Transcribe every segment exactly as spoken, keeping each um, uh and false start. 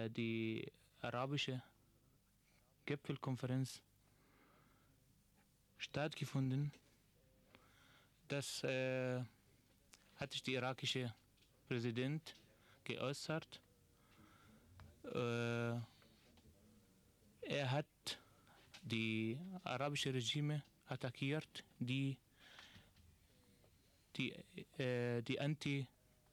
äh, die arabische Gipfelkonferenz stattgefunden. Das äh, hat sich der irakische Präsident geäußert. Äh, er hat die arabische Regime attackiert, die die, äh, die anti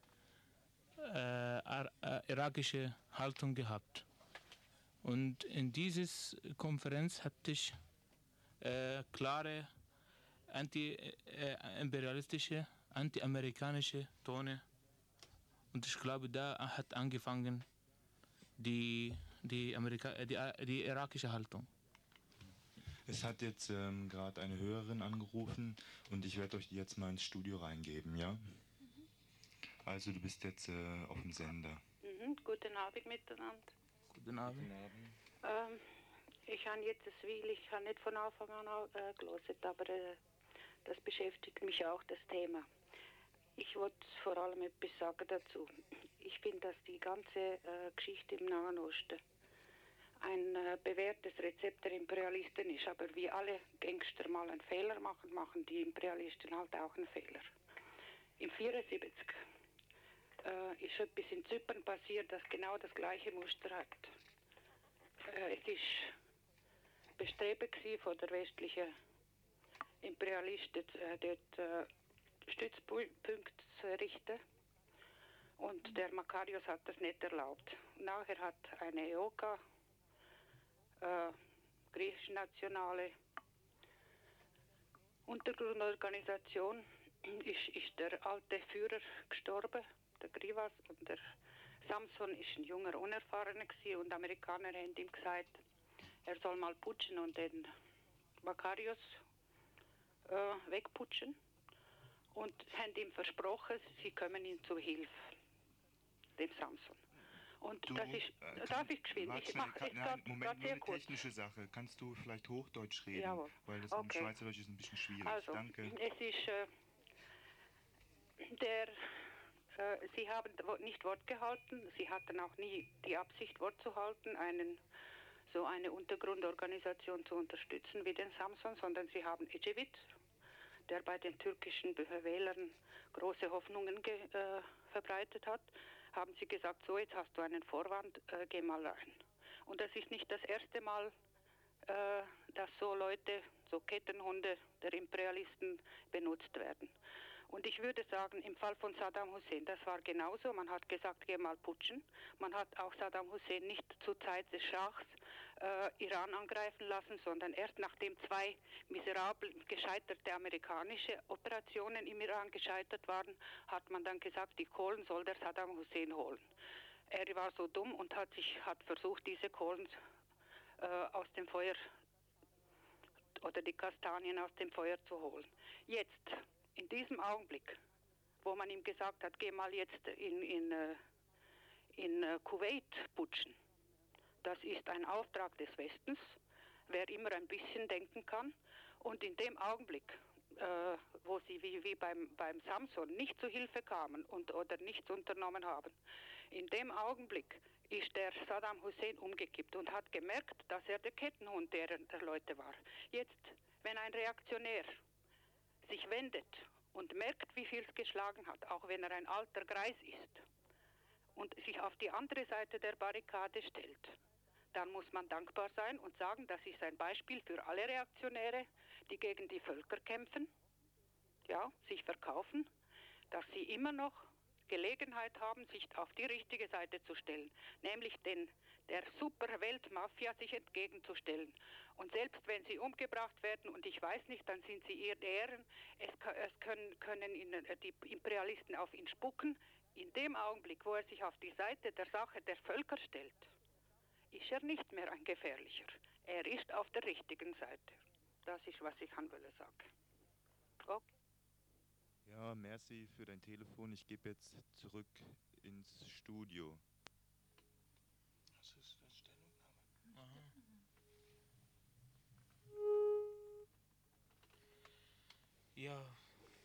äh, äh, irakische Haltung gehabt. Und in dieser Konferenz hatte ich äh, klare anti-imperialistische, äh, anti-amerikanische Tone. Und ich glaube, da hat angefangen die, die, Amerika die, die irakische Haltung. Es hat jetzt ähm, gerade eine Hörerin angerufen und ich werde euch die jetzt mal ins Studio reingeben, ja? Mhm. Also du bist jetzt äh, auf dem Sender. Mhm. Guten Abend miteinander. Guten Abend. Guten Abend. Ähm, ich habe jetzt das Will, ich habe nicht von Anfang an äh, gelesen, aber äh, das beschäftigt mich auch, das Thema. Ich wollte vor allem etwas sagen dazu. Ich finde, dass die ganze äh, Geschichte im Nahen Osten ein äh, bewährtes Rezept der Imperialisten ist. Aber wie alle Gangster mal einen Fehler machen, machen die Imperialisten halt auch einen Fehler. Im neunzehnhundertvierundsiebzig äh, ist etwas in Zypern passiert, das genau das gleiche Muster hat. Äh, es ist Bestreben gewesen von der westlichen Imperialisten, äh, dort äh, Stützpunkte zu errichten. Und der Makarios hat das nicht erlaubt. Nachher hat eine E O K, äh, griechisch-nationale Untergrundorganisation, ist, ist der alte Führer gestorben, der Grivas, und der Samson ist ein junger Unerfahrener gewesen, und die Amerikaner haben ihm gesagt, er soll mal putschen und den Makarios äh, wegputschen, und haben ihm versprochen, sie kommen ihm zu Hilfe, dem Samson. Und du, das ist, äh, darf ich geschwind? Warte, Ich mache kann, es nein, grad, Moment, grad nur sehr eine kurz. technische Sache. Kannst du vielleicht Hochdeutsch reden? Jawohl. Weil das Okay. mit Schweizerdeutsch ist ein bisschen schwierig. Also, Danke. es ist äh, der, äh, sie haben nicht Wort gehalten, sie hatten auch nie die Absicht, Wort zu halten, einen, so eine Untergrundorganisation zu unterstützen wie den Samson, sondern sie haben Ecevit, der bei den türkischen Wählern große Hoffnungen ge, äh, verbreitet hat, haben sie gesagt, so, jetzt hast du einen Vorwand, äh, geh mal rein. Und das ist nicht das erste Mal, äh, dass so Leute, so Kettenhunde der Imperialisten benutzt werden. Und ich würde sagen, im Fall von Saddam Hussein, das war genauso. Man hat gesagt, geh mal putschen. Man hat auch Saddam Hussein nicht zur Zeit des Schachs äh, Iran angreifen lassen, sondern erst nachdem zwei miserabel gescheiterte amerikanische Operationen im Iran gescheitert waren, hat man dann gesagt, die Kohlen soll der Saddam Hussein holen. Er war so dumm und hat sich hat versucht, diese Kohlen äh, aus dem Feuer oder die Kastanien aus dem Feuer zu holen. Jetzt, in diesem Augenblick, wo man ihm gesagt hat, geh mal jetzt in, in, in Kuwait putschen, das ist ein Auftrag des Westens, wer immer ein bisschen denken kann. Und in dem Augenblick, äh, wo sie wie, wie beim, beim Samson nicht zu Hilfe kamen und, oder nichts unternommen haben, in dem Augenblick ist der Saddam Hussein umgekippt und hat gemerkt, dass er der Kettenhund der, der Leute war. Jetzt, wenn ein Reaktionär sich wendet und merkt, wie viel es geschlagen hat, auch wenn er ein alter Greis ist, und sich auf die andere Seite der Barrikade stellt, dann muss man dankbar sein und sagen, das ist ein Beispiel für alle Reaktionäre, die gegen die Völker kämpfen, ja, sich verkaufen, dass sie immer noch Gelegenheit haben, sich auf die richtige Seite zu stellen, nämlich den, der Super-Weltmafia sich entgegenzustellen. Und selbst wenn sie umgebracht werden, und ich weiß nicht, dann sind sie ihr Ehren, es, es können, können ihnen, die Imperialisten auf ihn spucken. In dem Augenblick, wo er sich auf die Seite der Sache der Völker stellt, ist er nicht mehr ein Gefährlicher. Er ist auf der richtigen Seite. Das ist, was ich an Wille sage. Okay. Ja, merci für dein Telefon. Ich gebe jetzt zurück ins Studio. Das ist eine Stellungnahme. Aha. Ja.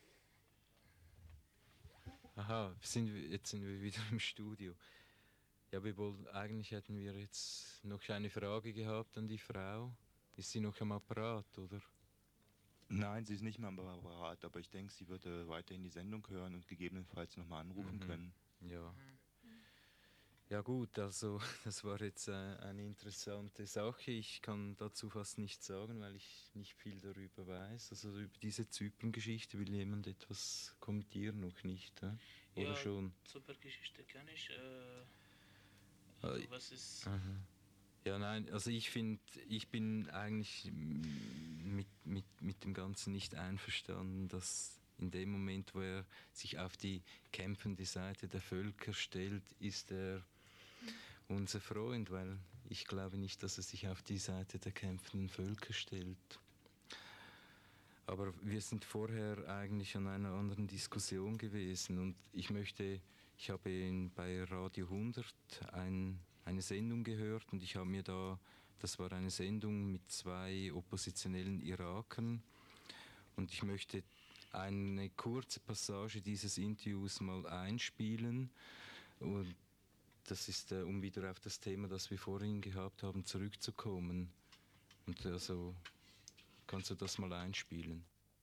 Aha, sind wir, jetzt sind wir wieder im Studio. Ja, wir wollten, eigentlich hätten wir jetzt noch eine Frage gehabt an die Frau. Ist sie noch am Apparat, oder? Nein, sie ist nicht mehr am Apparat, aber ich denke, sie wird äh, weiterhin die Sendung hören und gegebenenfalls nochmal anrufen Mhm. können. Ja. Ja gut, also das war jetzt äh, eine interessante Sache. Ich kann dazu fast nichts sagen, weil ich nicht viel darüber weiß. Also über diese Zypern-Geschichte will jemand etwas kommentieren, noch nicht, äh? Oder Ja, schon? super Geschichte kann ich. Äh, Äh, also was ist. Aha. Ja, nein, also ich finde, ich bin eigentlich mm, mit, mit, mit dem Ganzen nicht einverstanden, dass in dem Moment, wo er sich auf die kämpfende Seite der Völker stellt, ist er unser Freund, weil ich glaube nicht, dass er sich auf die Seite der kämpfenden Völker stellt. Aber wir sind vorher eigentlich an einer anderen Diskussion gewesen und ich möchte, ich habe in, bei Radio hundert ein, eine Sendung gehört und ich habe mir da, das war eine Sendung mit zwei oppositionellen Irakern und ich möchte eine kurze Passage dieses Interviews mal einspielen und das ist, äh, um wieder auf das Thema, das wir vorhin gehabt haben, zurückzukommen. Und also kannst du das mal einspielen?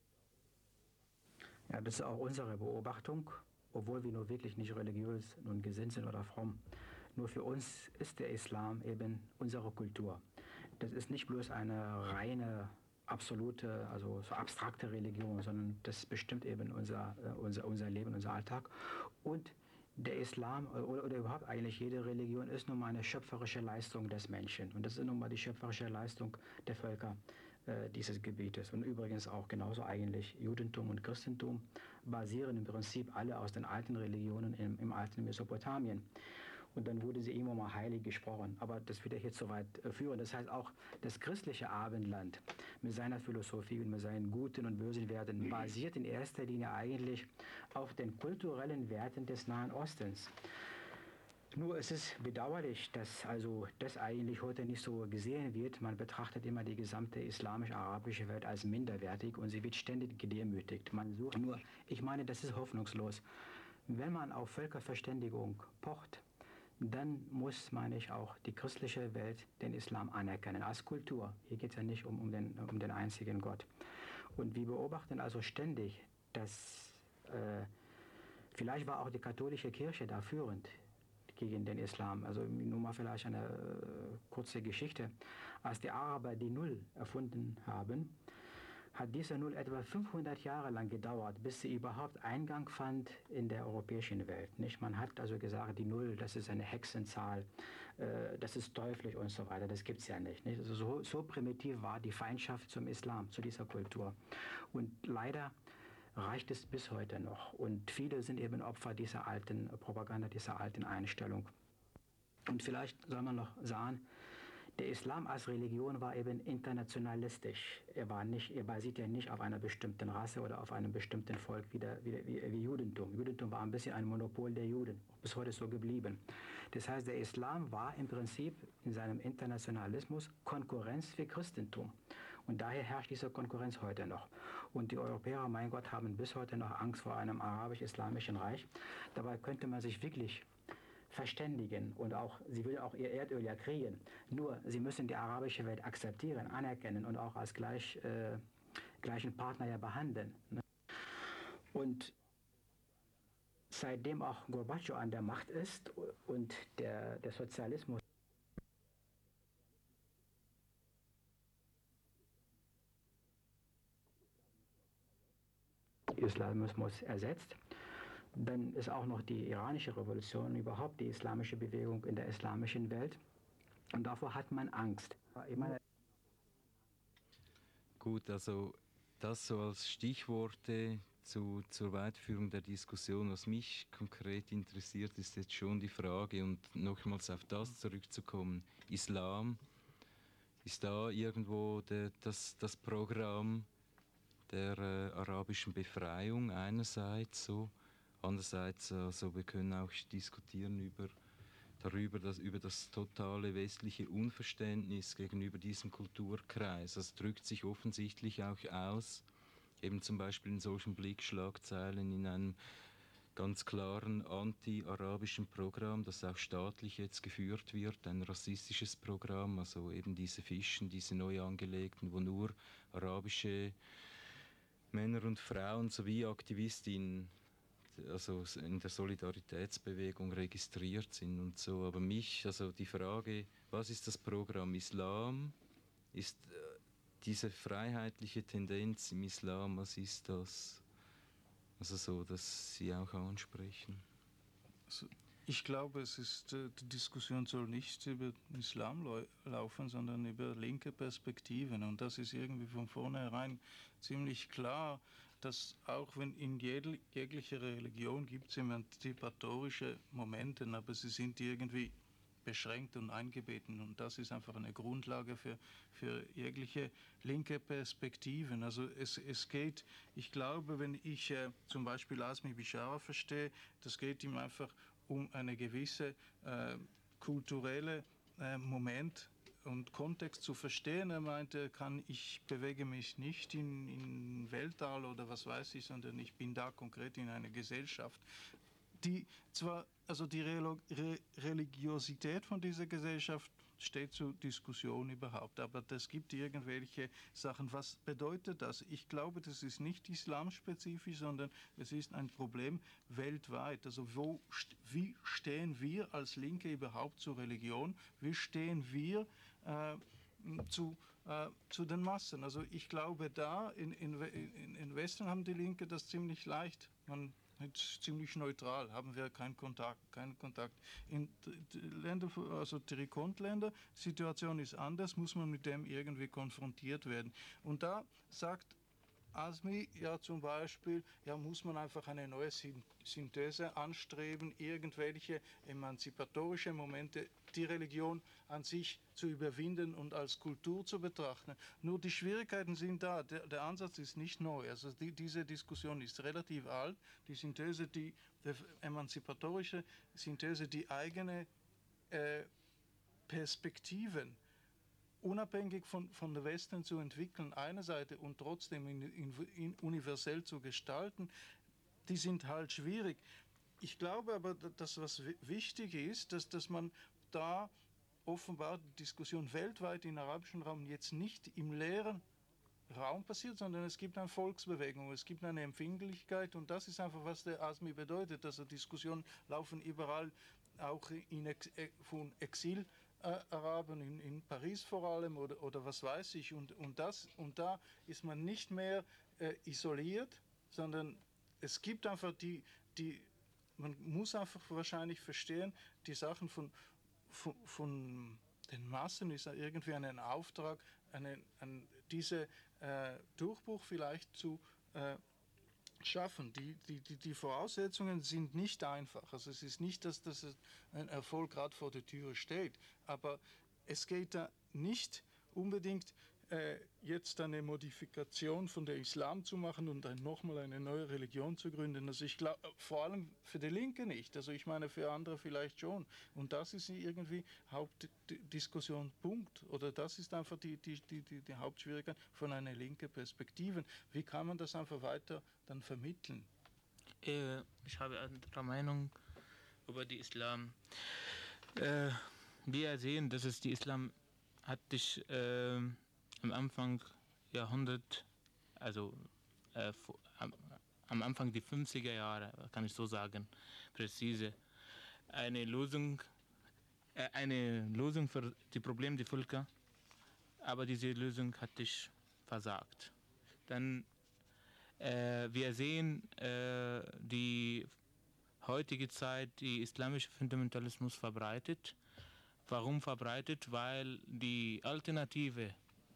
Ja, das ist auch unsere Beobachtung, obwohl wir nur wirklich nicht religiös und gesinnt sind oder fromm. Nur für uns ist der Islam eben unsere Kultur. Das ist nicht bloß eine reine, absolute, also so abstrakte Religion, sondern das bestimmt eben unser, äh, unser, unser Leben, unser Alltag. Und der Islam oder, oder überhaupt eigentlich jede Religion ist nun mal eine schöpferische Leistung des Menschen. Und das ist nun mal die schöpferische Leistung der Völker äh, dieses Gebietes. Und übrigens auch genauso eigentlich Judentum und Christentum basieren im Prinzip alle aus den alten Religionen im, im alten Mesopotamien. Und dann wurde sie immer mal heilig gesprochen. Aber das wird ja jetzt so weit äh, führen. Das heißt auch das christliche Abendland mit seiner Philosophie und mit seinen guten und bösen Werten basiert in erster Linie eigentlich auf den kulturellen Werten des Nahen Ostens. Nur es ist bedauerlich, dass also das eigentlich heute nicht so gesehen wird. Man betrachtet immer die gesamte islamisch-arabische Welt als minderwertig und sie wird ständig gedemütigt. Man sucht nur, ich meine, das ist hoffnungslos. Wenn man auf Völkerverständigung pocht, dann muss, meine ich, auch die christliche Welt den Islam anerkennen als Kultur. Hier geht es ja nicht um, um, den, um den einzigen Gott. Und wir beobachten also ständig, dass äh, vielleicht war auch die katholische Kirche da führend gegen den Islam. Also nur mal vielleicht eine äh, kurze Geschichte. Als die Araber die Null erfunden haben, hat diese Null etwa fünfhundert Jahre lang gedauert, bis sie überhaupt Eingang fand in der europäischen Welt. Nicht? Man hat also gesagt, die Null, das ist eine Hexenzahl, äh, das ist teuflisch und so weiter. Das gibt es ja nicht. nicht? Also so, so primitiv war die Feindschaft zum Islam, zu dieser Kultur. Und leider reicht es bis heute noch. Und viele sind eben Opfer dieser alten Propaganda, dieser alten Einstellung. Und vielleicht soll man noch sagen, der Islam als Religion war eben internationalistisch. Er, war nicht, er basiert ja nicht auf einer bestimmten Rasse oder auf einem bestimmten Volk wie, der, wie, wie, wie Judentum. Judentum war ein bisschen ein Monopol der Juden, bis heute so geblieben. Das heißt, der Islam war im Prinzip in seinem Internationalismus Konkurrenz für Christentum. Und daher herrscht diese Konkurrenz heute noch. Und die Europäer, mein Gott, haben bis heute noch Angst vor einem arabisch-islamischen Reich. Dabei könnte man sich wirklich verständigen und auch, sie will auch ihr Erdöl ja kriegen. Nur, sie müssen die arabische Welt akzeptieren, anerkennen und auch als gleich, äh, gleichen Partner ja behandeln. Ne? Und seitdem auch Gorbatschow an der Macht ist und der, der Sozialismus Islamismus ersetzt, dann ist auch noch die iranische Revolution, überhaupt die islamische Bewegung in der islamischen Welt. Und davor hat man Angst. Ich meine, Gut, also das so als Stichworte zu, zur Weiterführung der Diskussion. Was mich konkret interessiert, ist jetzt schon die Frage, und nochmals auf das zurückzukommen, Islam, ist da irgendwo der, das, das Programm der äh, arabischen Befreiung einerseits so, andererseits also wir können auch diskutieren über darüber, dass über das totale westliche Unverständnis gegenüber diesem Kulturkreis. Das drückt sich offensichtlich auch aus, eben zum Beispiel in solchen Blickschlagzeilen in einem ganz klaren anti-arabischen Programm, das auch staatlich jetzt geführt wird, ein rassistisches Programm, also eben diese Fischen, diese neu angelegten, wo nur arabische Männer und Frauen sowie Aktivistinnen also in der Solidaritätsbewegung registriert sind und so. Aber mich, also die Frage, was ist das Programm Islam, ist äh, diese freiheitliche Tendenz im Islam, was ist das? Also so, dass Sie auch ansprechen. Also ich glaube, es ist, äh, die Diskussion soll nicht über den Islam lau- laufen, sondern über linke Perspektiven. Und das ist irgendwie von vornherein ziemlich klar, dass auch wenn in jede, jeglicher Religion gibt es emanzipatorische Momente, aber sie sind irgendwie beschränkt und eingebettet. Und das ist einfach eine Grundlage für, für jegliche linke Perspektiven. Also es, es geht, ich glaube, wenn ich äh, zum Beispiel Azmi Bishara verstehe, das geht ihm einfach um eine gewisse äh, kulturelle äh, Moment und Kontext zu verstehen. Er meinte, kann, ich bewege mich nicht in, in Weltall oder was weiß ich, sondern ich bin da konkret in einer Gesellschaft, die zwar, also die Re- Re- Religiosität von dieser Gesellschaft steht zur Diskussion überhaupt, aber es gibt irgendwelche Sachen. Was bedeutet das? Ich glaube, das ist nicht islamspezifisch, sondern es ist ein Problem weltweit. Also wo, wie stehen wir als Linke überhaupt zur Religion? Wie stehen wir äh, zu, äh, zu den Massen? Also ich glaube, da in, in, in Westen haben die Linke das ziemlich leicht. Man ziemlich neutral, haben wir keinen Kontakt, keinen Kontakt. In Länder, also Trikontländer, Situation ist anders, muss man mit dem irgendwie konfrontiert werden. Und da sagt Azmi ja zum Beispiel, ja, muss man einfach eine neue Synthese anstreben, irgendwelche emanzipatorische Momente, die Religion an sich zu überwinden und als Kultur zu betrachten. Nur die Schwierigkeiten sind da, der, der Ansatz ist nicht neu, also die, diese Diskussion ist relativ alt, die Synthese, die, die emanzipatorische Synthese, die eigene äh, Perspektiven unabhängig von, von der Westen zu entwickeln, einer Seite und trotzdem in, in, in universell zu gestalten, die sind halt schwierig. Ich glaube aber, dass was wichtig ist, dass, dass man da offenbar die Diskussion weltweit im arabischen Raum jetzt nicht im leeren Raum passiert, sondern es gibt eine Volksbewegung, es gibt eine Empfindlichkeit und das ist einfach, was der Azmi bedeutet. Also Diskussionen laufen überall, auch in Ex, von Exil. Äh, Araben in, in Paris vor allem oder, oder was weiß ich und, und, das, und da ist man nicht mehr äh, isoliert, sondern es gibt einfach die, die, man muss einfach wahrscheinlich verstehen, die Sachen von, von, von den Massen ist irgendwie ein Auftrag, eine, ein, diese äh, Durchbruch vielleicht zu äh, schaffen. Die, die, die, die Voraussetzungen sind nicht einfach. Also es ist nicht, dass das ein Erfolg gerade vor der Türe steht, aber es geht da nicht unbedingt äh, jetzt eine Modifikation von der Islam zu machen und dann nochmal eine neue Religion zu gründen. Also ich glaube, vor allem für die Linke nicht. Also ich meine für andere vielleicht schon. Und das ist irgendwie Hauptdiskussionspunkt oder das ist einfach die, die, die, die, die Hauptschwierigkeit von einer linken Perspektive. Wie kann man das einfach weiter dann vermitteln? Äh, ich habe eine andere Meinung über die Islam. Äh, wir sehen, dass es die Islam hat sich äh, am Anfang Jahrhundert, also äh, am, am Anfang die fünfziger Jahre, kann ich so sagen, präzise, eine Lösung, äh, eine Lösung für die Probleme der Völker, aber diese Lösung hat sich versagt. Dann äh, wir sehen äh, die heutige Zeit, die islamische Fundamentalismus verbreitet. Warum verbreitet? Weil die Alternative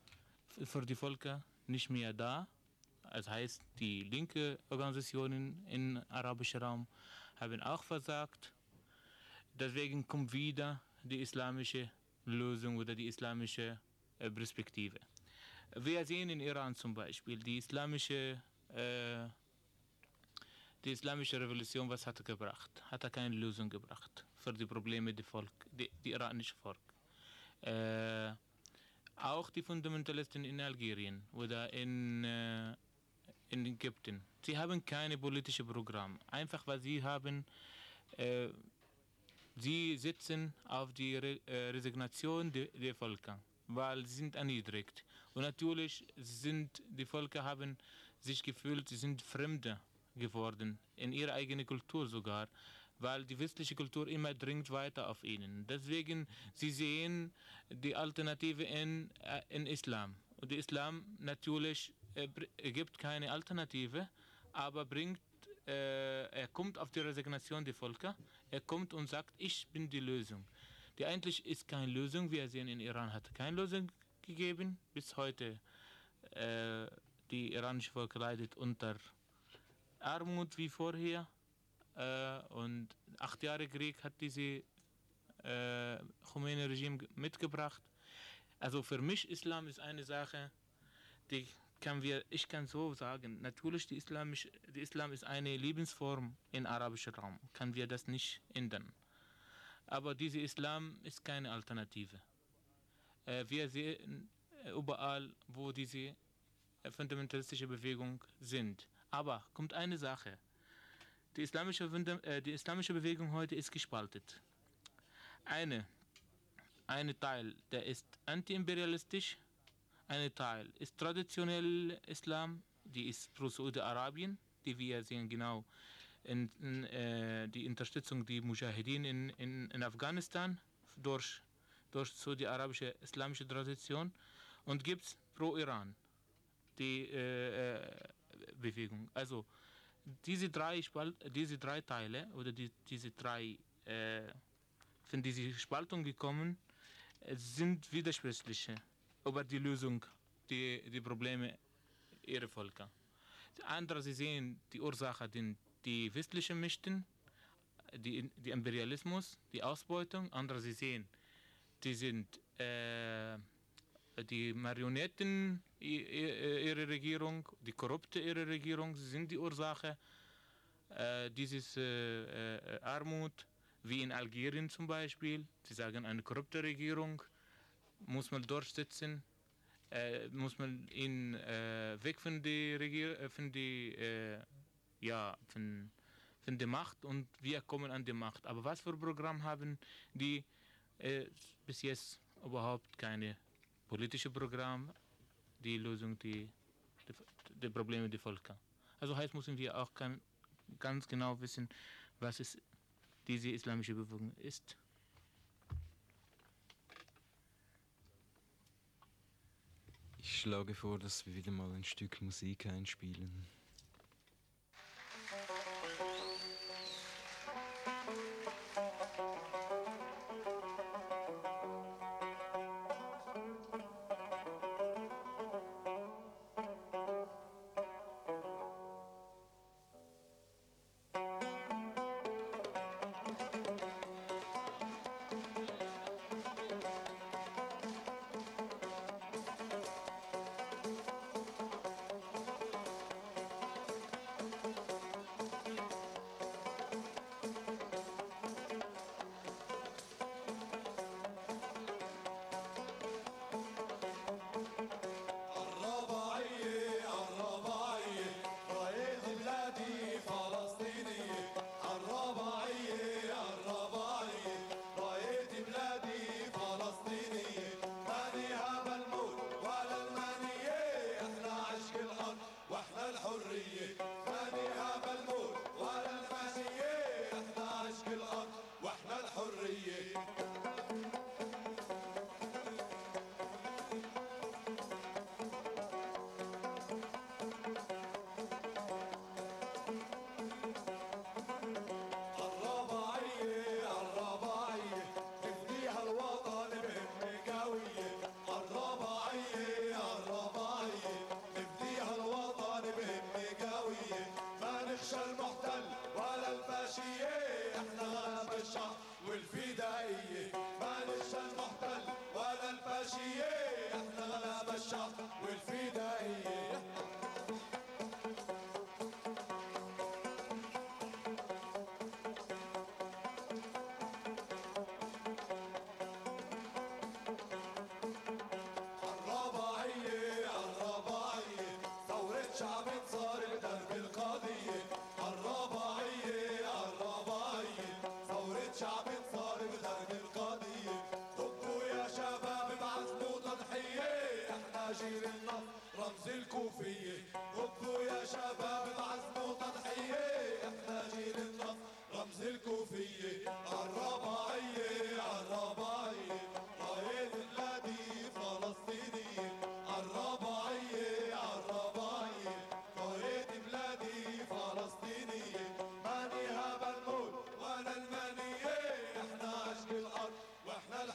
für die Völker nicht mehr da. Das heißt, die linke Organisationen im arabischen Raum haben auch versagt. Deswegen kommt wieder die islamische Lösung oder die islamische äh, Perspektive. Wir sehen in Iran zum Beispiel die islamische, äh, die islamische Revolution, was hat er gebracht? Hat er keine Lösung gebracht für die Probleme des Volk, die, die iranische Volk. Äh, auch die Fundamentalisten in Algerien oder in, äh, in Ägypten. Sie haben keine politische Programm. Einfach weil sie haben, äh, sie sitzen auf die Re äh, Resignation der, der Völker, weil sie sind erniedrigt. Und natürlich sind die Völker haben sich gefühlt, sie sind Fremde geworden, in ihrer eigenen Kultur sogar, weil die westliche Kultur immer dringt weiter auf ihnen. Deswegen, sie sehen die Alternative in, äh, in Islam. Und der Islam natürlich äh, gibt keine Alternative, aber bringt, äh, er kommt auf die Resignation der Völker, er kommt und sagt, ich bin die Lösung. Die eigentlich ist keine Lösung, wir sehen, in Iran hat keine Lösung gegeben, bis heute äh, die iranische Volk leidet unter Armut wie vorher. Äh, und acht Jahre Krieg hat diese äh, Khomeini-Regime mitgebracht. Also für mich Islam ist eine Sache, die kann wir, ich kann so sagen, natürlich die Islamisch, die Islam ist eine Lebensform im arabischen Raum, kann wir das nicht ändern. Aber dieser Islam ist keine Alternative. Äh, wir sehen überall, wo diese fundamentalistische Bewegung sind. Aber kommt eine Sache. Die islamische, äh, die islamische Bewegung heute ist gespalten. Eine, eine Teil, der ist antiimperialistisch, ein Teil ist traditionell Islam, die ist pro Saudi-Arabien, die wir sehen genau in, in äh, die Unterstützung der Mujahideen in, in, in Afghanistan durch, durch saudi-arabische islamische Tradition, und gibt es pro Iran die äh, Bewegung. Also diese drei, Spalt, diese drei Teile oder die, diese drei äh, von dieser Spaltung gekommen, sind widersprüchliche über die Lösung die, die Probleme ihrer Völker. Andere, sie sehen die Ursache sind die westlichen Mächten, die, die Imperialismus, die Ausbeutung. Andere, sie sehen, die sind äh, die Marionetten ihrer Regierung, die Korrupte ihrer Regierung, sie sind die Ursache äh, dieses äh, äh, Armut, wie in Algerien zum Beispiel. Sie sagen, eine korrupte Regierung muss man durchsetzen, äh, muss man ihn äh, weg von der Regier von die, äh, ja, von, von der Macht, und wir kommen an die Macht. Aber was für ein Programm haben die äh, bis jetzt überhaupt keine politische Programm, die Lösung die, die, die Probleme der Völker. Also heißt, müssen wir auch kann, ganz genau wissen, was es diese islamische Bewegung ist. Ich schlage vor, dass wir wieder mal ein Stück Musik einspielen.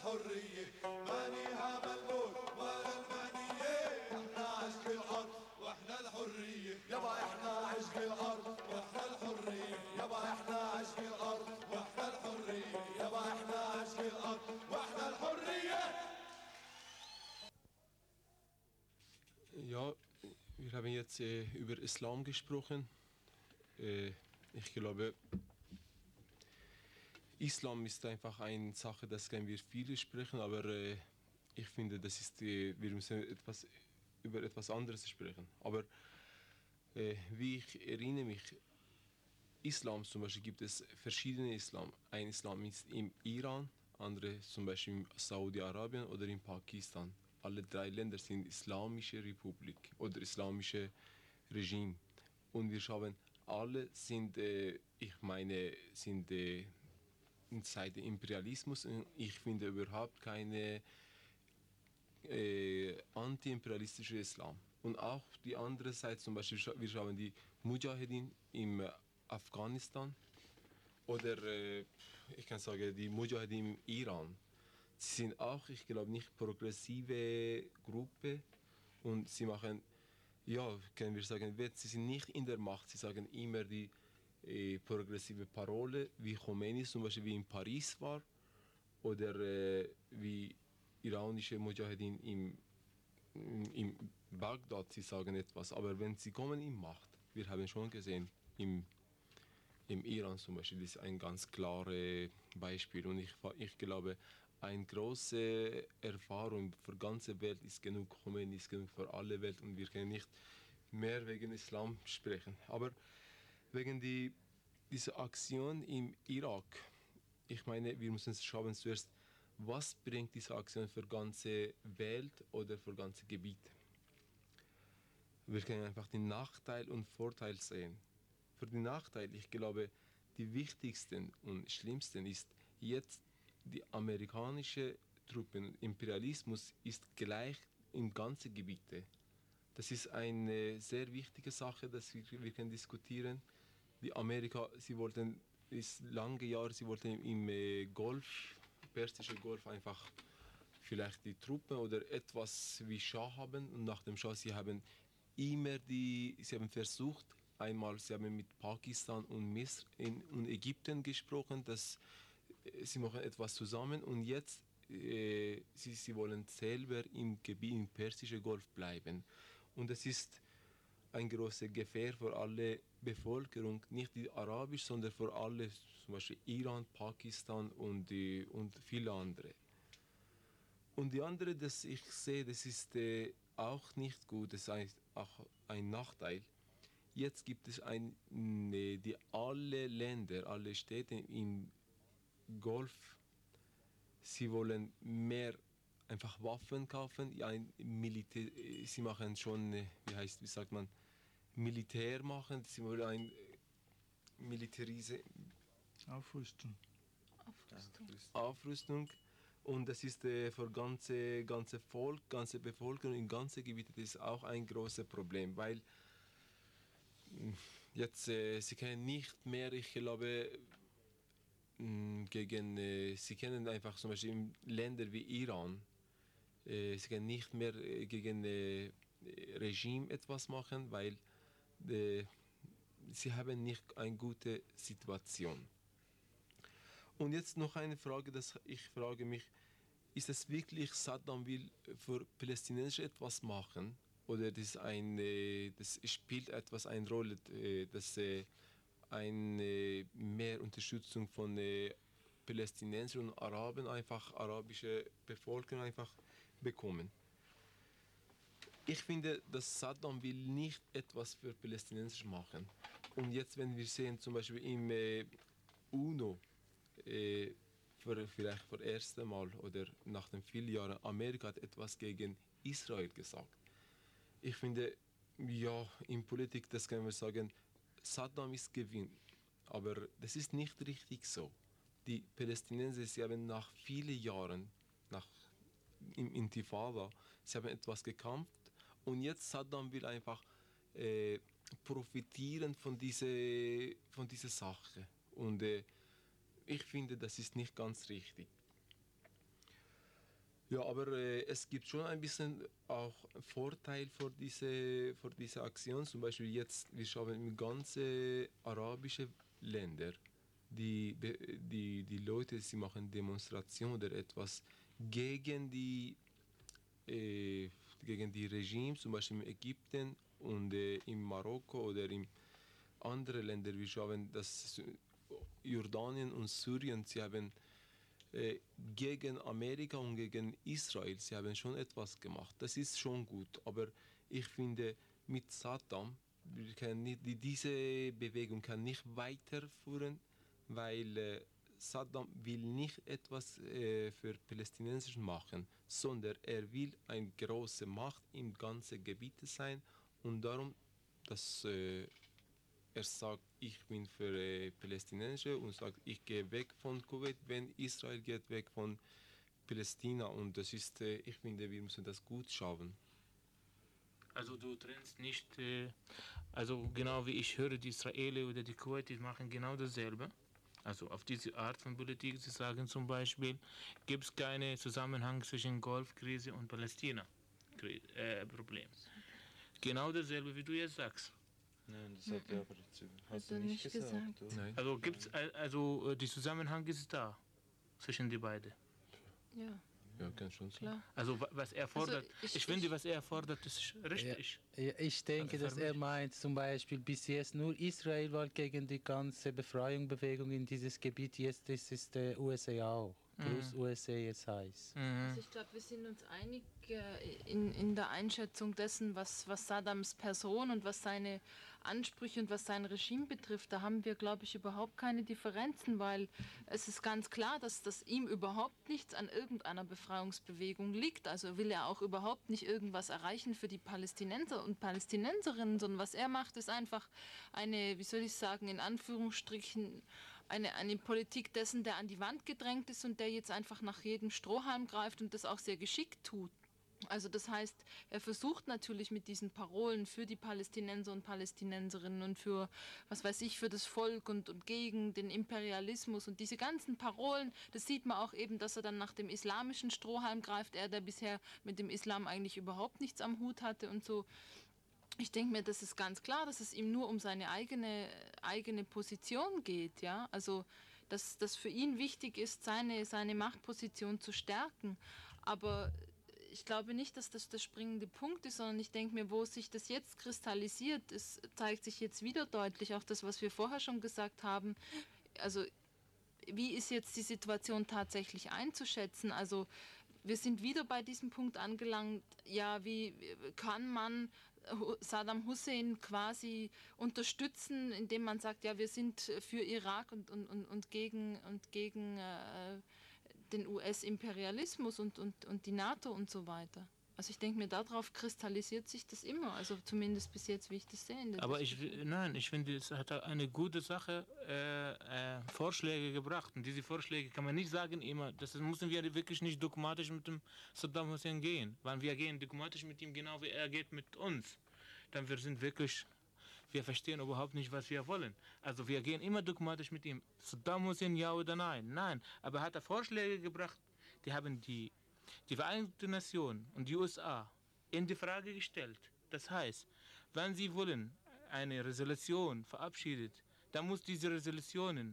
الحرية مانيها ملموس ولا المنية احنا عشق الأرض واحنا الحرية يابا احنا عشق الأرض واحنا الحرية يابا احنا عشق الأرض واحنا الحرية يابا احنا عشق الأرض واحنا الحرية. Ja, wir haben jetzt äh, über Islam gesprochen. Äh, ich glaube, Islam ist einfach eine Sache, das können wir viele sprechen, aber äh, ich finde, das ist, äh, wir müssen etwas, über etwas anderes sprechen. Aber äh, wie ich erinnere mich, Islam zum Beispiel gibt es verschiedene Islam. Ein Islam ist im Iran, andere zum Beispiel in Saudi-Arabien oder in Pakistan. Alle drei Länder sind islamische Republik oder islamische Regime. Und wir schauen, alle sind, äh, ich meine, sind äh, seit dem Imperialismus. Ich finde überhaupt keine äh, anti-imperialistische Islam. Und auch die andere Seite, zum Beispiel, wir schauen die Mujahedin im Afghanistan oder äh, ich kann sagen, die Mujahedin im Iran. Sie sind auch, ich glaube, nicht progressive Gruppe und sie machen, ja, können wir sagen, sie sind nicht in der Macht, sie sagen immer die äh, progressive Parole, wie Khomeini zum Beispiel wie in Paris war oder äh, wie iranische Mujahedin im, im Bagdad, sie sagen etwas, aber wenn sie kommen in Macht, wir haben schon gesehen, im, im Iran zum Beispiel, das ist ein ganz klares Beispiel und ich, ich glaube, eine große Erfahrung für die ganze Welt ist genug, Khomeini ist genug für alle Welt und wir können nicht mehr wegen Islam sprechen. Aber wegen die, dieser Aktion im Irak, ich meine, wir müssen schauen zuerst, was bringt diese Aktion für die ganze Welt oder für ganze Gebiete. Wir können einfach den Nachteil und Vorteil sehen. Für den Nachteil, ich glaube, die wichtigsten und schlimmsten ist jetzt, die amerikanische Truppen, Imperialismus ist gleich in ganzen Gebiete. Das ist eine sehr wichtige Sache, dass wir, wir können diskutieren. Die Amerika, sie wollten, ist lange Jahre, sie wollten im äh, Golf, Persische Golf einfach vielleicht die Truppen oder etwas wie Schah haben und nach dem Schah, sie haben immer die, sie haben versucht, einmal, sie haben mit Pakistan und Misr in, und Ägypten gesprochen, dass sie machen etwas zusammen und jetzt äh, sie, sie wollen selber im Gebiet im Persischen Golf bleiben. Und das ist eine große Gefahr für alle Bevölkerung, nicht die arabisch, sondern für alle, zum Beispiel Iran, Pakistan und, die, und viele andere. Und die andere, das ich sehe, das ist äh, auch nicht gut, das ist auch ein Nachteil. Jetzt gibt es ein, ne, die alle Länder, alle Städte im Golf, sie wollen mehr einfach Waffen kaufen, ein Militär, sie machen schon, wie heißt, wie sagt man, Militär machen, sie wollen ein Militarise Aufrüstung. Aufrüstung. Aufrüstung und das ist äh, für ganze ganze Volk, ganze Bevölkerung in ganze Gebiete, das ist auch ein großes Problem, weil jetzt äh, sie können nicht mehr, ich glaube, gegen, äh, sie können einfach zum Beispiel in Ländern wie Iran, äh, sie können nicht mehr äh, gegen äh, Regime etwas machen, weil äh, sie haben nicht eine gute Situation. Und jetzt noch eine Frage, dass ich frage mich, ist es wirklich Saddam will für Palästinenser etwas machen oder das, ein, äh, das spielt etwas eine Rolle, äh, dass äh, eine mehr Unterstützung von äh, Palästinensern und Araben, einfach arabische Bevölkerung einfach bekommen. Ich finde, dass Saddam will nicht etwas für Palästinenser machen. Und jetzt, wenn wir sehen, zum Beispiel im äh, UNO, äh, für, vielleicht für das erste Mal oder nach den vielen Jahren, Amerika hat etwas gegen Israel gesagt. Ich finde, ja, in Politik, das können wir sagen, Saddam ist gewinnt, aber das ist nicht richtig so. Die Palästinenser, sie haben nach vielen Jahren, nach im Intifada, sie haben etwas gekämpft und jetzt Saddam will einfach äh, profitieren von dieser von diese Sache und äh, ich finde, das ist nicht ganz richtig. Ja, aber äh, es gibt schon ein bisschen auch Vorteil für diese, für diese Aktion. Zum Beispiel jetzt, wir schauen in ganze arabische Länder, die, die, die Leute, sie machen Demonstrationen oder etwas gegen die, äh, gegen die Regime, zum Beispiel in Ägypten und äh, in Marokko oder in andere Länder. Wir schauen, dass Jordanien und Syrien, sie haben äh, gegen Amerika und gegen Israel, sie haben schon etwas gemacht. Das ist schon gut, aber ich finde, mit Saddam, wir können nicht, die, diese Bewegung kann nicht weiterführen, weil äh, Saddam will nicht etwas äh, für Palästinenser machen, sondern er will eine große Macht im ganzen Gebiet sein und darum, dass äh, er sagt, ich bin für äh, Palästinenser und sagt, ich gehe weg von Kuwait, wenn Israel geht weg von Palästina. Und das ist, äh, ich finde, wir müssen das gut schauen. Also du trennst nicht, äh, also genau wie ich höre, die Israelis oder die Kuwaitis machen genau dasselbe. Also auf diese Art von Politik, sie sagen zum Beispiel, gibt es keinen Zusammenhang zwischen Golfkrise und Palästina-Problem. Genau dasselbe, wie du jetzt sagst. Nein, das hat er aber dazu. Hast Hat du er nicht nicht gesagt? gesagt. oder? Nein. Also gibt's also der Zusammenhang ist da zwischen die beiden. Ja, Ja, kann schon sein. klar. Also wa- was er fordert, Also ich, ich- finde, ich- was er fordert, ist richtig. Ja, ich denke, Also für dass er mich- meint, zum Beispiel bis jetzt nur Israel war gegen die ganze Befreiungsbewegung in dieses Gebiet, jetzt ist es der U S A auch, plus Mhm. U S A jetzt heißt. Mhm. Also ich glaube, wir sind uns einig äh, in, in der Einschätzung dessen, was, was Saddams Person und was seine Ansprüche und was sein Regime betrifft. Da haben wir, glaube ich, überhaupt keine Differenzen, weil es ist ganz klar, dass, dass ihm überhaupt nichts an irgendeiner Befreiungsbewegung liegt. Also will er auch überhaupt nicht irgendwas erreichen für die Palästinenser und Palästinenserinnen, sondern was er macht, ist einfach eine, wie soll ich sagen, in Anführungsstrichen, eine, eine Politik dessen, der an die Wand gedrängt ist und der jetzt einfach nach jedem Strohhalm greift und das auch sehr geschickt tut. Also das heißt, er versucht natürlich mit diesen Parolen für die Palästinenser und Palästinenserinnen und für, was weiß ich, für das Volk und, und gegen den Imperialismus und diese ganzen Parolen, das sieht man auch eben, dass er dann nach dem islamischen Strohhalm greift, er, der bisher mit dem Islam eigentlich überhaupt nichts am Hut hatte und so. Ich denke mir, das ist ganz klar, dass es ihm nur um seine eigene, eigene Position geht, ja, also dass das für ihn wichtig ist, seine, seine Machtposition zu stärken, aber ich glaube nicht, dass das der springende Punkt ist, sondern ich denke mir, wo sich das jetzt kristallisiert, es zeigt sich jetzt wieder deutlich, auch das, was wir vorher schon gesagt haben, also wie ist jetzt die Situation tatsächlich einzuschätzen, also wir sind wieder bei diesem Punkt angelangt, ja, wie kann man Saddam Hussein quasi unterstützen, indem man sagt, ja, wir sind für Irak und, und, und, und gegen, und gegen äh, den U S-Imperialismus und, und, und die NATO und so weiter. Also ich denke mir, darauf kristallisiert sich das immer, also zumindest bis jetzt, wie ich das sehe. In der Aber ich, Diskussion. nein, ich finde, es hat eine gute Sache, äh, äh, Vorschläge gebracht. Und diese Vorschläge kann man nicht sagen immer, das müssen wir wirklich nicht dogmatisch mit dem Saddam Hussein gehen. Weil wir gehen dogmatisch mit ihm genau wie er geht mit uns. Dann wir sind wirklich, wir verstehen überhaupt nicht, was wir wollen. Also wir gehen immer dogmatisch mit ihm. Saddam Hussein, ja oder nein? Nein. Aber hat er Vorschläge gebracht, die haben die die Vereinigten Nationen und die U S A in die Frage gestellt. Das heißt, wenn sie wollen eine Resolution verabschiedet, dann muss diese Resolutionen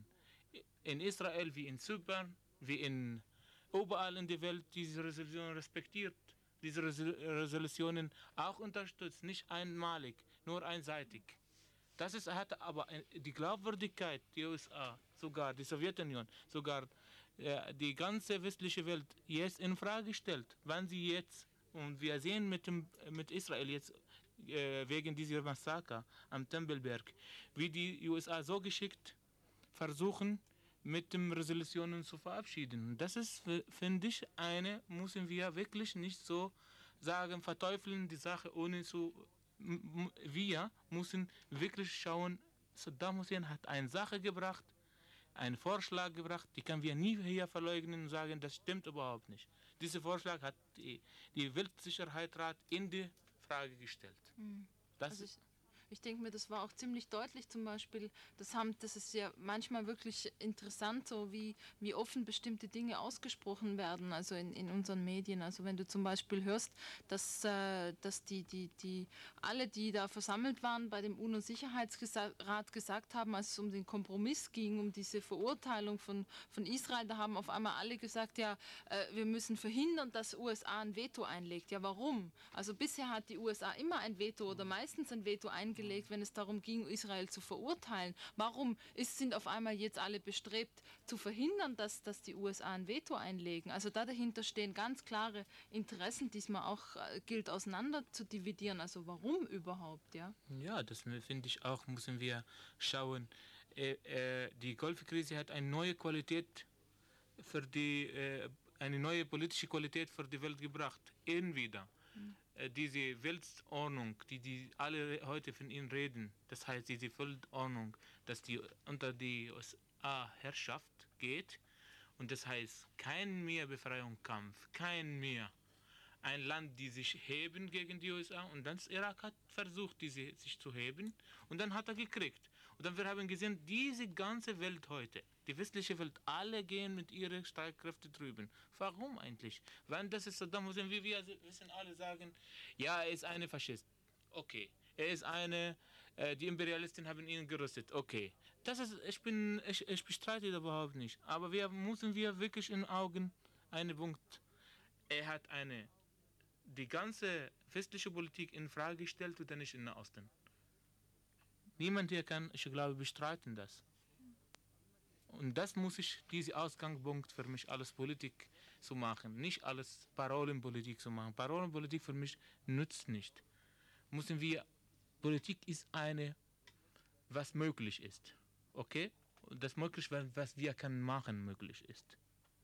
in Israel wie in Zypern, wie in überall in der Welt diese Resolution respektiert, diese Resolutionen auch unterstützt, nicht einmalig, nur einseitig. Das ist, hat aber die Glaubwürdigkeit der U S A, sogar die Sowjetunion, sogar die ganze westliche Welt jetzt in Frage stellt, wenn sie jetzt, und wir sehen mit, dem, mit Israel jetzt äh, wegen dieser Massaker am Tempelberg, wie die U S A so geschickt versuchen, mit den Resolutionen zu verabschieden. Das ist, finde ich, eine, müssen wir wirklich nicht so sagen, verteufeln die Sache, ohne zu, wir müssen wirklich schauen, Saddam Hussein hat eine Sache gebracht, einen Vorschlag gebracht, die können wir nie hier verleugnen und sagen, das stimmt überhaupt nicht. Dieser Vorschlag hat die, die Weltsicherheitsrat in die Frage gestellt. Hm. Das Also ist, Ich denke mir, das war auch ziemlich deutlich zum Beispiel, das, haben, das ist ja manchmal wirklich interessant, so wie, wie offen bestimmte Dinge ausgesprochen werden, also in, in unseren Medien. Also wenn du zum Beispiel hörst, dass, äh, dass die, die, die, alle, die da versammelt waren bei dem UNO-Sicherheitsrat gesagt haben, als es um den Kompromiss ging, um diese Verurteilung von, von Israel, da haben auf einmal alle gesagt, ja, äh, wir müssen verhindern, dass U S A ein Veto einlegt. Ja, warum? Also bisher hat die U S A immer ein Veto oder meistens ein Veto eingelegt, wenn es darum ging, Israel zu verurteilen. Warum ist, sind auf einmal jetzt alle bestrebt, zu verhindern, dass, dass die U S A ein Veto einlegen? Also da dahinter stehen ganz klare Interessen, die es mal auch äh, gilt, auseinander zu dividieren. Also warum überhaupt, ja? Ja, das finde ich auch, müssen wir schauen. Äh, äh, die Golfkrise hat eine neue Qualität für die, äh, eine neue politische Qualität für die Welt gebracht. Immer wieder. Mhm. Äh, diese Weltordnung, die, die alle heute von ihnen reden, das heißt diese Weltordnung, dass die unter die U S A-Herrschaft geht, und das heißt kein mehr Befreiungskampf, kein mehr ein Land, die sich heben gegen die U S A, und dann Irak hat versucht, diese sich zu heben, und dann hat er gekriegt. Und dann wir haben gesehen, diese ganze Welt heute, die westliche Welt, alle gehen mit ihren Streitkräften drüben. Warum eigentlich? Wenn das ist Saddam Hussein, wie wir wissen, alle sagen, ja, er ist eine Faschist. Okay. Er ist eine, äh, die Imperialisten haben ihn gerüstet. Okay. Das ist, ich bin, ich, ich bestreite das überhaupt nicht. Aber wir müssen wir wirklich in Augen einen Punkt. Er hat eine, die ganze westliche Politik in Frage gestellt oder nicht in den Osten. Niemand hier kann, ich glaube, bestreiten das. Und das muss ich, dieser Ausgangspunkt für mich, alles Politik zu machen. Nicht alles Parolenpolitik zu machen. Parolenpolitik für mich nützt nicht. Müssen wir, Politik ist eine, was möglich ist. Okay? Und das möglich, was wir können machen, möglich ist.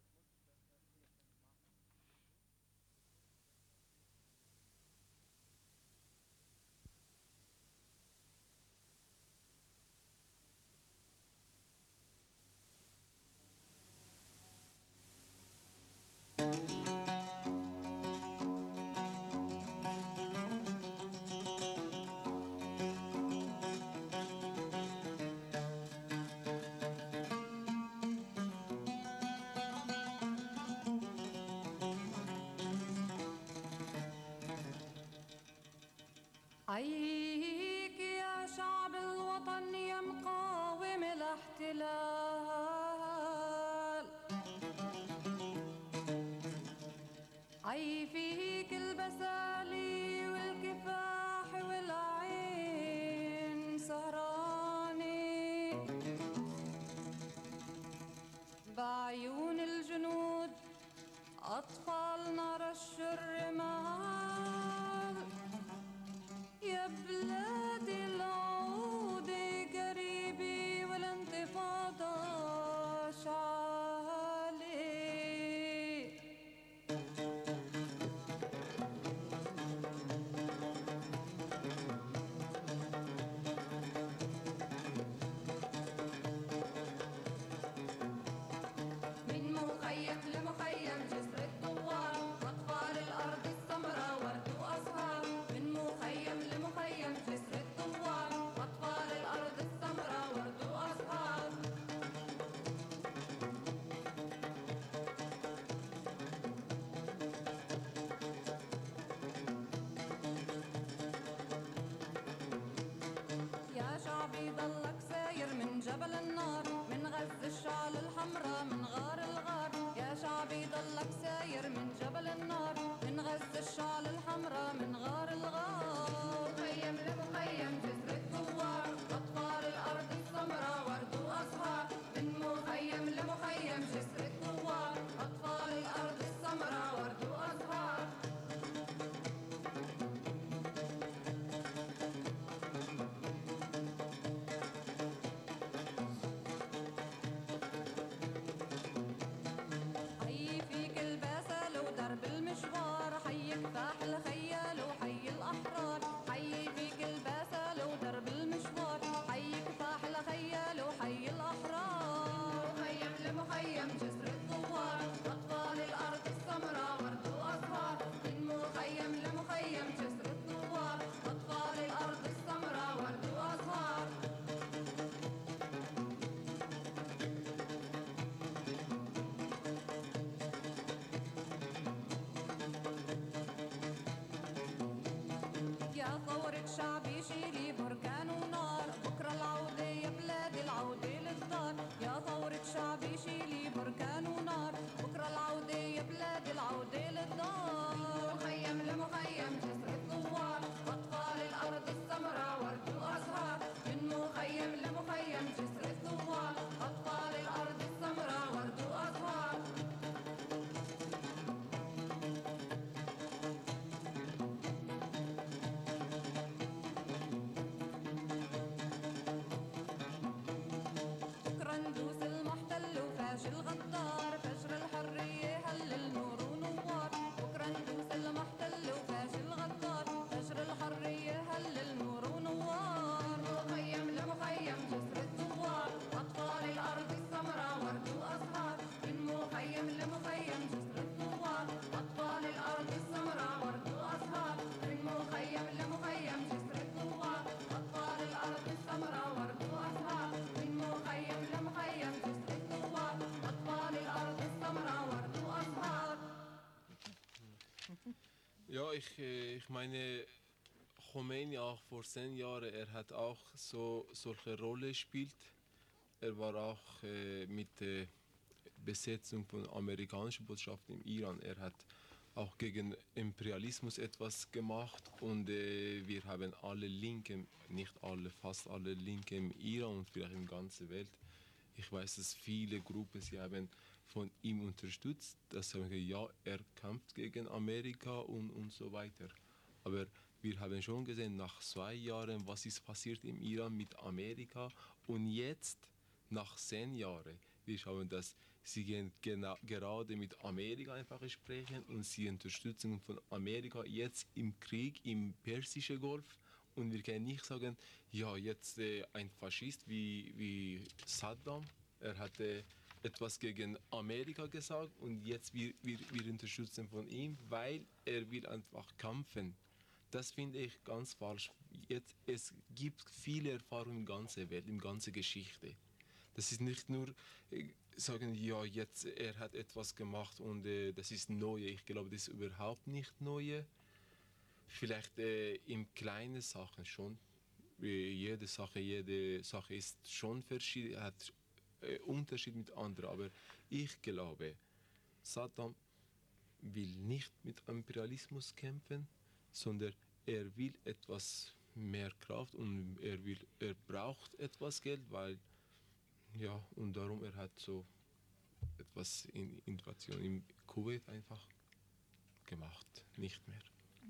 حييك يا شعب الوطن يا مقاوم الاحتلال حي فيك البسالي والكفاح والعين سهراني بعيون الجنود أطفال نار الرمال يا بلادي العودة قريبي والانتفاضة شعالي الشعب يشيلي بركان ونار بكرة العودة يا بلادي العودة للدار يا ثورة شعب يشيلي بركان ونار بكرة العودة يا بلادي العودة للدار من مخيم لمخيم جسر الثوار أطفال الأرض السمراء ورد وأزهار من مخيم لمخيم جسر الثوار أطفال الأرض السمراء ورد وأزهار بكرة ندوس المحتل وفاشل غدار فجر الحرية هلل نور ونوار بكرة ندوس المحتل وفاشل غدار فجر الحرية هلل نور ونوار مخيم لمخيم جسر الثوار أطفال الأرض السمراء ورد وأزهار من مخيم لمخيم جسر الثوار أطفال الأرض السمراء ورد وأزهار من مخيم لمخيم جسر الثوار أطفال الأرض السمراء ورد وأزهار من مخيم لمخيم جسر الثوار أطفال الأرض السمراء ورد وأزهار Ja, ich, äh, ich meine, Khomeini auch vor zehn Jahren, er hat auch so solche Rolle gespielt. Er war auch äh, mit der Besetzung von amerikanischen Botschaft im Iran. Er hat auch gegen Imperialismus etwas gemacht und äh, wir haben alle Linke, nicht alle, fast alle Linke im Iran und vielleicht in der ganzen Welt. Ich weiß, dass viele Gruppen, sie haben von ihm unterstützt, dass sie sagen, ja, er kämpft gegen Amerika und, und so weiter. Aber wir haben schon gesehen, nach zwei Jahren, was ist passiert im Iran mit Amerika und jetzt, nach zehn Jahren, wir schauen, dass sie gehen gena- gerade mit Amerika einfach sprechen und sie unterstützen von Amerika jetzt im Krieg im Persischen Golf. Und wir können nicht sagen, ja, jetzt äh, ein Faschist wie, wie Saddam, er hatte etwas gegen Amerika gesagt und jetzt wir, wir, wir unterstützen von ihm, weil er will einfach kämpfen. Das finde ich ganz falsch. Jetzt, es gibt viele Erfahrungen in der ganzen Welt, in der ganzen Geschichte. Das ist nicht nur äh, sagen, ja, jetzt er hat etwas gemacht und äh, das ist Neue. Ich glaube, das ist überhaupt nicht Neue. Vielleicht äh, in kleinen Sachen schon. Äh, jede Sache, jede Sache ist schon verschieden, hat äh, Unterschied mit anderen. Aber ich glaube, Saddam will nicht mit Imperialismus kämpfen, sondern er will etwas mehr Kraft und er will, er braucht etwas Geld, weil ja und darum er hat so etwas in Invasion in Kuwait einfach gemacht, nicht mehr.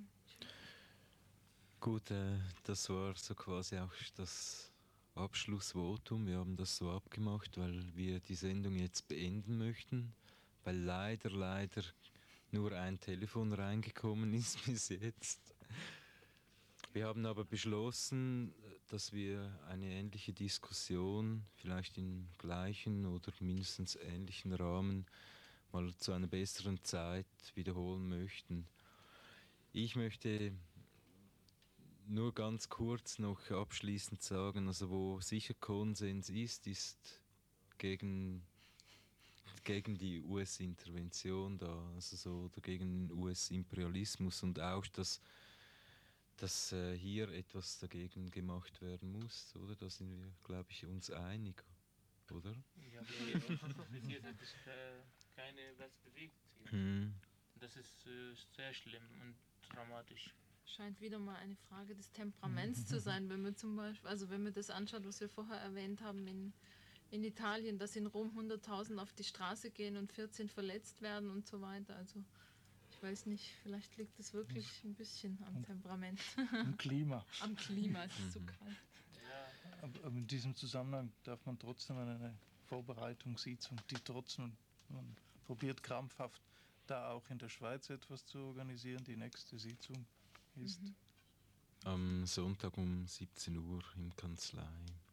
Gut, äh, das war so quasi auch das Abschlussvotum. Wir haben das so abgemacht, weil wir die Sendung jetzt beenden möchten, weil leider, leider nur ein Telefon reingekommen ist bis jetzt. Wir haben aber beschlossen, dass wir eine ähnliche Diskussion, vielleicht im gleichen oder mindestens ähnlichen Rahmen, mal zu einer besseren Zeit wiederholen möchten. Ich möchte nur ganz kurz noch abschließend sagen, also wo sicher Konsens ist, ist gegen, gegen die U S-Intervention da, also so, oder gegen den U S-Imperialismus und auch, dass, dass äh, hier etwas dagegen gemacht werden muss, oder? Da sind wir, glaube ich, uns einig, oder? Ja, bis jetzt hat sich äh, keine was bewegt hier. Hm. Das ist äh, sehr schlimm und dramatisch. Scheint wieder mal eine Frage des Temperaments zu sein, wenn man zum Beispiel, also wenn man das anschaut, was wir vorher erwähnt haben in, in Italien, dass in Rom hunderttausend auf die Straße gehen und vierzehn verletzt werden und so weiter. Also ich weiß nicht, vielleicht liegt es wirklich ein bisschen am Temperament. Am Klima. Am Klima, es ist zu kalt. Aber in diesem Zusammenhang darf man trotzdem eine Vorbereitungssitzung, die trotzdem, man probiert krampfhaft da auch in der Schweiz etwas zu organisieren. Die nächste Sitzung ist Mhm. am Sonntag um siebzehn Uhr in Kanzlei.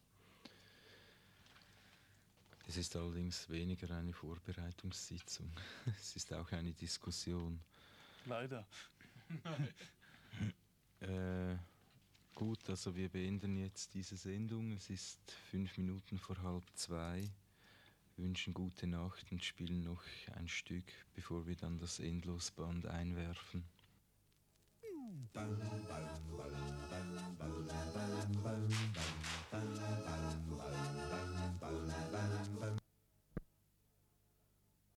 Es ist allerdings weniger eine Vorbereitungssitzung. Es ist auch eine Diskussion. leider. äh, gut, also wir beenden jetzt diese Sendung. Es ist fünf Minuten vor halb zwei. Wir wünschen gute Nacht und spielen noch ein Stück, bevor wir dann das Endlosband einwerfen. Bam, bam, bam.